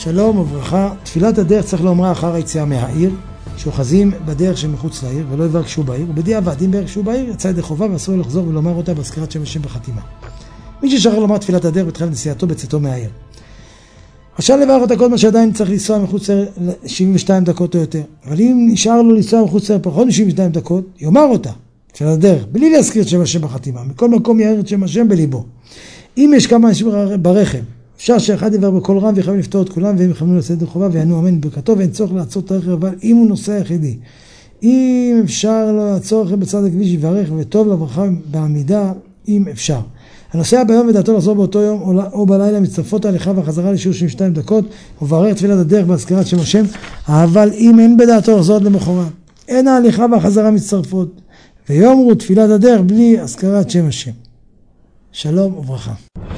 שלום וברכה. תפילת הדרך צריך לומר אחר היציאה מהעיר, שאוחזים בדרך שמחוץ לעיר ולא יברכשו בעיר, ובדיעבד אם ברכשו בעיר יצא ידי חובה ואסור לחזור ולומר אותה בהזכרת שם השם בחתימה. מי ששכח לומר תפילת הדרך בתחילת נסיעתו בצאתו מהעיר, רשאי לברך אותה כל מה שעדיין צריך לנסוע מחוץ לעיר 72 דקות או יותר, אבל אם נשאר לו לנסוע מחוץ לעיר פחות מ-72 דקות, יאמר אותה תפילת הדרך בלי להזכיר את שם השם בחתימה, מכל מקום יאיר את שם השם בליבו. אם יש כמה אנשים ברכב, אפשר שאחד יבר בקול רם ויכולים לפתור את כולם, והם יכולים לעשות את חובה ויענו אמן בברכתו, ואין צורך לעצור את הרכב, אבל אם הוא נוסע יחידי, אם אפשר לו לעצור רכב בצד הכביש יברך, וטוב לברכה בעמידה אם אפשר. הנוסע ביום ודעתו לחזור באותו יום או בלילה מצטרפות ההליכה והחזרה לשיעור 72 דקות, וברך תפילת הדרך בהזכרת שם השם, אבל אם אין בדעתו לחזור למחרת, אין ההליכה והחזרה מצטרפות, ויאמרו תפילת הדרך בלי הזכרת שם השם. שלום וברכה.